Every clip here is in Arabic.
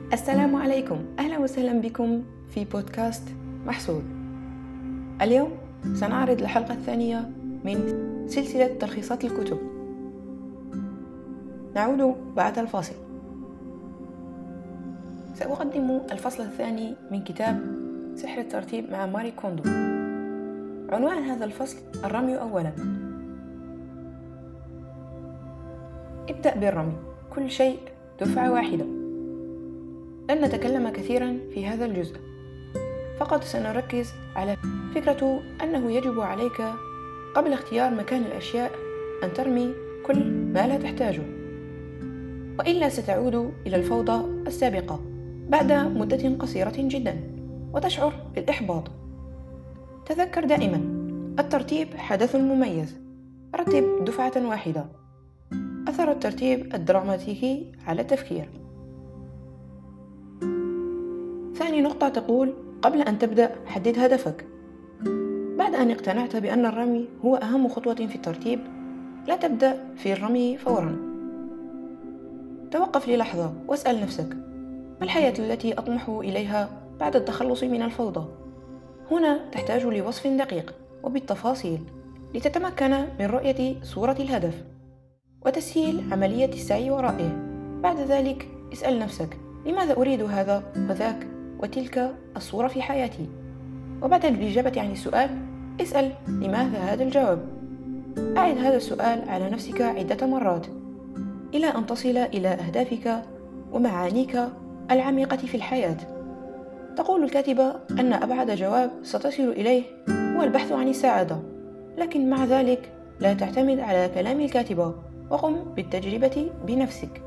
السلام عليكم، أهلا وسهلا بكم في بودكاست محسود. اليوم سنعرض الحلقة الثانية من سلسلة تلخيصات الكتب. نعود بعد الفاصل. سأقدم الفصل الثاني من كتاب سحر الترتيب مع ماري كوندو. عنوان هذا الفصل الرمي أولا. ابدأ بالرمي، كل شيء دفعة واحدة. لن نتكلم كثيرا في هذا الجزء، فقط سنركز على فكرة أنه يجب عليك قبل اختيار مكان الأشياء أن ترمي كل ما لا تحتاجه، وإلا ستعود إلى الفوضى السابقة بعد مدة قصيرة جدا وتشعر بالإحباط. تذكر دائما، الترتيب حدث مميز. رتب دفعة واحدة. أثر الترتيب الدراماتيكي على التفكير. ثاني نقطة تقول: قبل أن تبدأ حدد هدفك. بعد أن اقتنعت بأن الرمي هو أهم خطوة في الترتيب، لا تبدأ في الرمي فورا. توقف للحظة واسأل نفسك: ما الحياة التي أطمح إليها بعد التخلص من الفوضى؟ هنا تحتاج لوصف دقيق وبالتفاصيل لتتمكن من رؤية صورة الهدف وتسهيل عملية السعي ورائه. بعد ذلك اسأل نفسك: لماذا أريد هذا وذاك وتلك الصورة في حياتي؟ وبعد الإجابة عن السؤال اسأل: لماذا هذا الجواب؟ أعد هذا السؤال على نفسك عدة مرات إلى أن تصل إلى أهدافك ومعانيك العميقة في الحياة. تقول الكاتبة أن أبعد جواب ستصل إليه هو البحث عن السعادة، لكن مع ذلك لا تعتمد على كلام الكاتبة وقم بالتجربة بنفسك.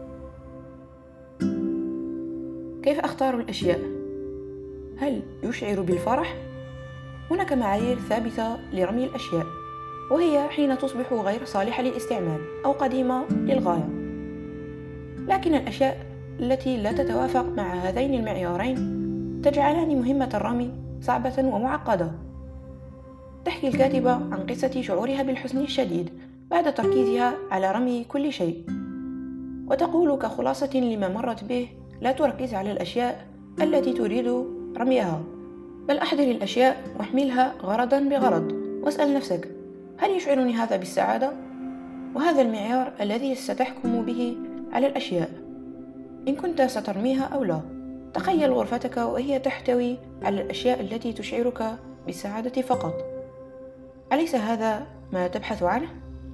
كيف أختار الأشياء؟ هل يشعر بالفرح؟ هناك معايير ثابتة لرمي الأشياء، وهي حين تصبح غير صالحة للاستعمال أو قديمة للغاية. لكن الأشياء التي لا تتوافق مع هذين المعيارين تجعلان مهمة الرمي صعبة ومعقدة. تحكي الكاتبة عن قصة شعورها بالحزن الشديد بعد تركيزها على رمي كل شيء، وتقول كخلاصة لما مرت به: لا تركز على الأشياء التي تريد رميها، بل أحضر الأشياء واحملها غرضا بغرض، واسأل نفسك: هل يشعرني هذا بالسعادة؟ وهذا المعيار الذي ستحكم به على الأشياء إن كنت سترميها أو لا. تخيل غرفتك وهي تحتوي على الأشياء التي تشعرك بالسعادة فقط. أليس هذا ما تبحث عنه؟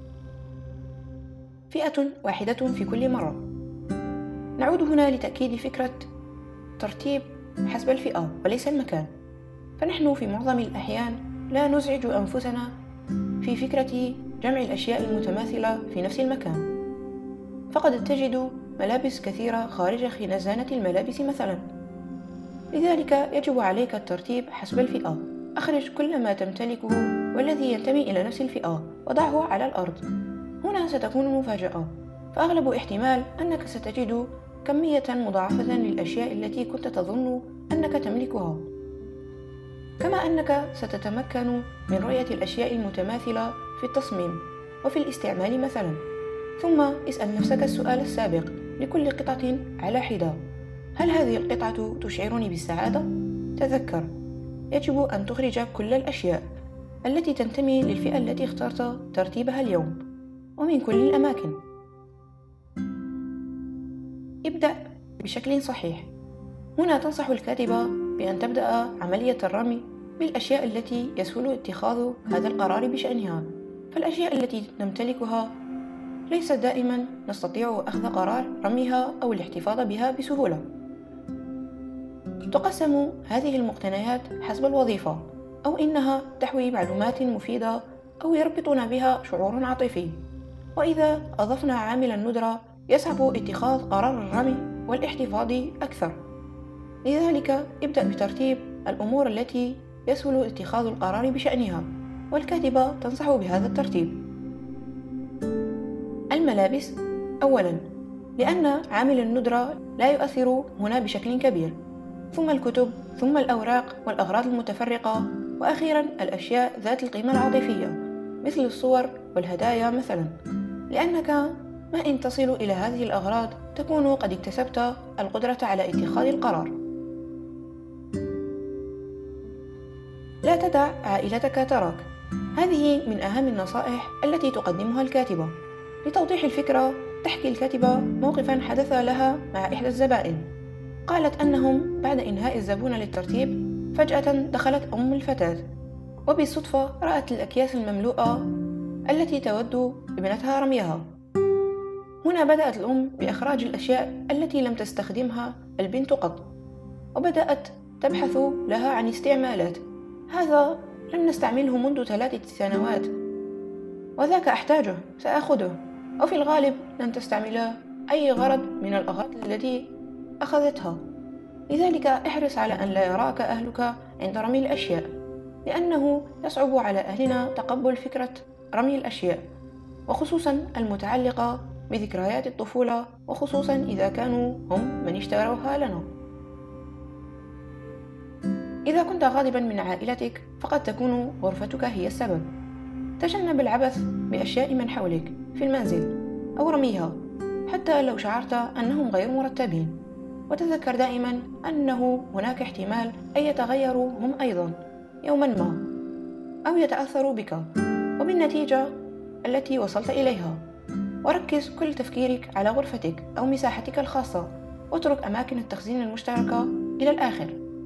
فئة واحدة في كل مرة. نعود هنا لتأكيد فكرة ترتيب حسب الفئة وليس المكان، فنحن في معظم الأحيان لا نزعج أنفسنا في فكرة جمع الأشياء المتماثلة في نفس المكان، فقد تجد ملابس كثيرة خارج خزانة الملابس مثلا. لذلك يجب عليك الترتيب حسب الفئة. أخرج كل ما تمتلكه والذي ينتمي إلى نفس الفئة وضعه على الأرض. هنا ستكون مفاجأة، فأغلب احتمال أنك ستجد كمية مضاعفة للأشياء التي كنت تظن أنك تملكها، كما أنك ستتمكن من رؤية الأشياء المتماثلة في التصميم وفي الاستعمال مثلا. ثم اسأل نفسك السؤال السابق لكل قطعة على حدة: هل هذه القطعة تشعرني بالسعادة؟ تذكر، يجب أن تخرج كل الأشياء التي تنتمي للفئة التي اخترت ترتيبها اليوم ومن كل الأماكن. ابدأ بشكل صحيح. هنا تنصح الكاتبة بأن تبدأ عملية الرمي بالأشياء التي يسهل اتخاذ هذا القرار بشأنها، فالأشياء التي نمتلكها ليس دائما نستطيع أخذ قرار رميها أو الاحتفاظ بها بسهولة. تقسم هذه المقتنيات حسب الوظيفة، أو إنها تحوي معلومات مفيدة أو يربطنا بها شعور عاطفي. وإذا أضفنا عامل الندرة يصعب اتخاذ قرار الرمي والاحتفاظ أكثر. لذلك ابدأ بترتيب الأمور التي يسهل اتخاذ القرار بشأنها، والكاتبة تنصح بهذا الترتيب. الملابس أولا، لأن عامل الندرة لا يؤثر هنا بشكل كبير، ثم الكتب، ثم الأوراق والأغراض المتفرقة، وأخيرا الأشياء ذات القيمة العاطفية مثل الصور والهدايا مثلا، لأنك ما إن تصل إلى هذه الأغراض تكون قد اكتسبت القدرة على اتخاذ القرار. لا تدع عائلتك تراك. هذه من أهم النصائح التي تقدمها الكاتبة. لتوضيح الفكرة، تحكي الكاتبة موقفا حدث لها مع إحدى الزبائن. قالت أنهم بعد إنهاء الزبون للترتيب فجأة دخلت أم الفتاة، وبالصدفة رأت الأكياس المملوءة التي تود ابنتها رميها. هنا بدأت الأم بإخراج الأشياء التي لم تستخدمها البنت قط، وبدأت تبحث لها عن استعمالات. هذا لم نستعمله منذ 3 سنوات، وذاك أحتاجه، سأخذه. وفي الغالب لن تستعمل أي غرض من الأغراض التي أخذتها. لذلك احرص على أن لا يراك أهلك عند رمي الأشياء، لأنه يصعب على أهلنا تقبل فكرة رمي الأشياء، وخصوصا المتعلقة بذكريات الطفولة، وخصوصا إذا كانوا هم من اشتروها لنا. إذا كنت غاضبا من عائلتك فقد تكون غرفتك هي السبب. تجنب العبث بأشياء من حولك في المنزل أو رميها حتى لو شعرت أنهم غير مرتبين، وتذكر دائما أنه هناك احتمال أن يتغيروا هم أيضا يوما ما، أو يتأثروا بك وبالنتيجة التي وصلت إليها. وركز كل تفكيرك على غرفتك أو مساحتك الخاصة، واترك أماكن التخزين المشتركة إلى الآخر.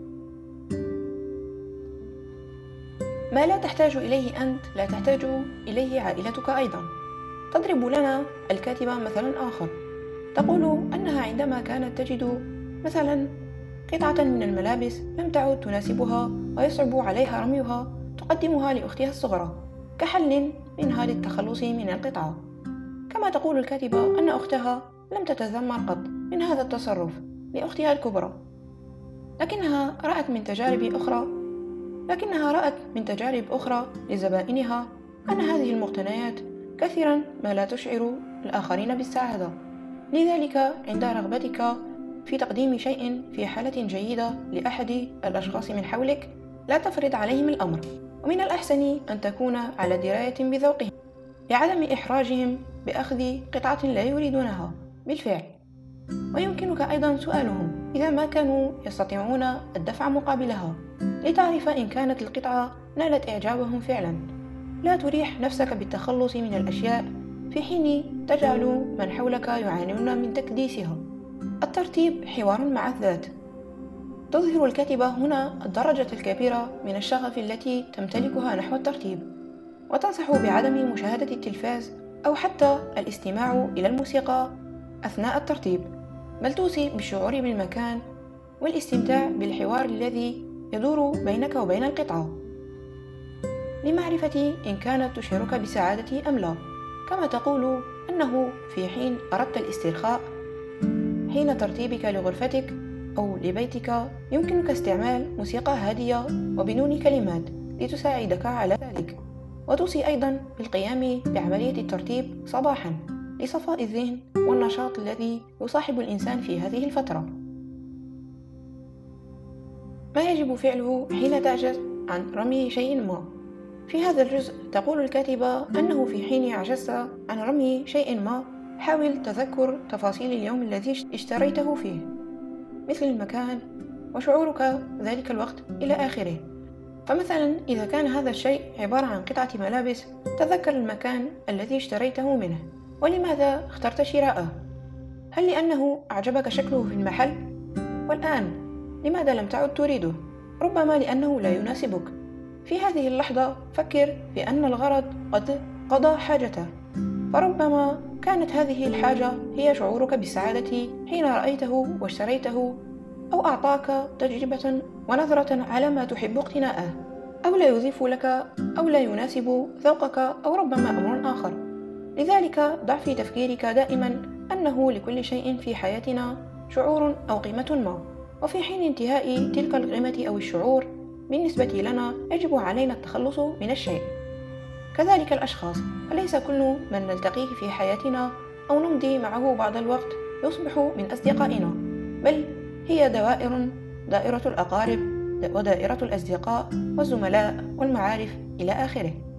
ما لا تحتاج إليه أنت لا تحتاج إليه عائلتك أيضا. تضرب لنا الكاتبة مثلا آخر، تقول أنها عندما كانت تجد مثلا قطعة من الملابس لم تعد تناسبها ويصعب عليها رميها، تقدمها لأختها الصغرى كحل منها للتخلص من القطعة. كما تقول الكاتبة أن أختها لم تتذمر قط من هذا التصرف لأختها الكبرى، لكنها رأت من تجارب أخرى لزبائنها أن هذه المقتنيات كثيرا ما لا تشعر الآخرين بالسعادة. لذلك عند رغبتك في تقديم شيء في حالة جيدة لأحد الأشخاص من حولك، لا تفرض عليهم الأمر، ومن الأحسن أن تكون على دراية بذوقهم لعدم إحراجهم بأخذ قطعة لا يريدونها بالفعل. ويمكنك أيضا سؤالهم إذا ما كانوا يستطيعون الدفع مقابلها، لتعرف إن كانت القطعة نالت إعجابهم فعلا. لا تريح نفسك بالتخلص من الأشياء في حين تجعل من حولك يعانون من تكديسها. الترتيب حوار مع الذات. تظهر الكاتبة هنا الدرجة الكبيرة من الشغف التي تمتلكها نحو الترتيب، وتنصح بعدم مشاهدة التلفاز أو حتى الاستماع إلى الموسيقى أثناء الترتيب، بل توصي بالشعور بالمكان والاستمتاع بالحوار الذي يدور بينك وبين القطعة لمعرفة إن كانت تشعرك بسعادة أم لا. كما تقول أنه في حين أردت الاسترخاء حين ترتيبك لغرفتك أو لبيتك، يمكنك استعمال موسيقى هادية وبدون كلمات لتساعدك على ذلك. وتوصي أيضا بالقيام بعملية الترتيب صباحا لصفاء الذهن والنشاط الذي يصاحب الإنسان في هذه الفترة. ما يجب فعله حين تعجز عن رمي شيء ما. في هذا الجزء تقول الكاتبة أنه في حين عجزت عن رمي شيء ما، حاول تذكر تفاصيل اليوم الذي اشتريته فيه، مثل المكان وشعورك ذلك الوقت إلى آخره. فمثلا إذا كان هذا الشيء عبارة عن قطعة ملابس، تذكر المكان الذي اشتريته منه ولماذا اخترت شراءه. هل لأنه أعجبك شكله في المحل؟ والآن لماذا لم تعد تريده؟ ربما لأنه لا يناسبك. في هذه اللحظة فكر بأن الغرض قد قضى حاجته، فربما كانت هذه الحاجة هي شعورك بالسعادة حين رأيته واشتريته، أو أعطاك تجربة ونظرة على ما تحب اقتناءه، أو لا يضيف لك أو لا يناسب ذوقك، أو ربما أمر آخر. لذلك ضع في تفكيرك دائما أنه لكل شيء في حياتنا شعور أو قيمة ما، وفي حين انتهاء تلك القيمة أو الشعور بالنسبة لنا يجب علينا التخلص من الشيء. كذلك الأشخاص، فليس كل من نلتقيه في حياتنا أو نمضي معه بعض الوقت يصبح من أصدقائنا، بل هي دائرة الأقارب ودائرة الأصدقاء والزملاء والمعارف إلى آخره.